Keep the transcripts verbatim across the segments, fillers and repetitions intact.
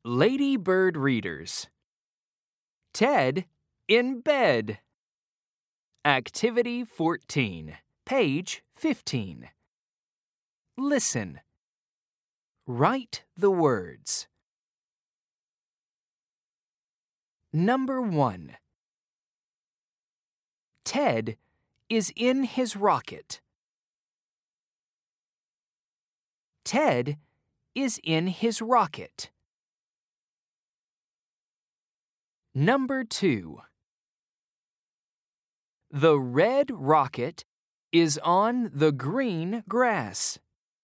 Lady Bird Readers. Ted in bed. Activity fourteen, page fifteen. Listen. Write the words. Number one. Ted is in his rocket. Ted is in his rocket. Number two. The red rocket is on the green grass.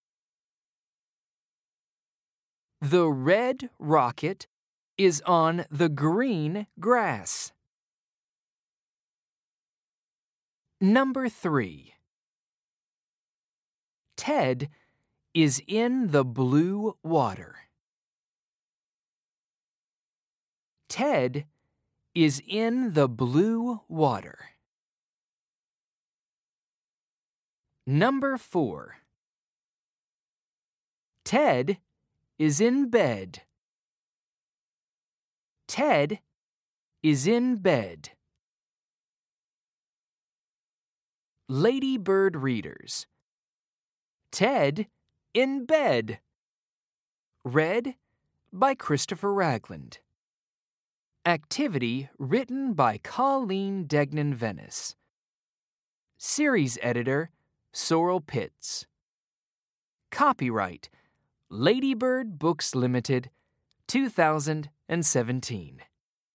The red rocket is on the green grass. Number three. Ted is in the blue water. Ted is in the blue water. Number four. Ted is in bed. Ted is in bed. Lady Bird Readers. Ted in bed. Read by Christopher Ragland. Activity written by Colleen Degnan-Venice. Series editor, Sorrel Pitts. Copyright, Lady Bird Books Limited, two thousand seventeen.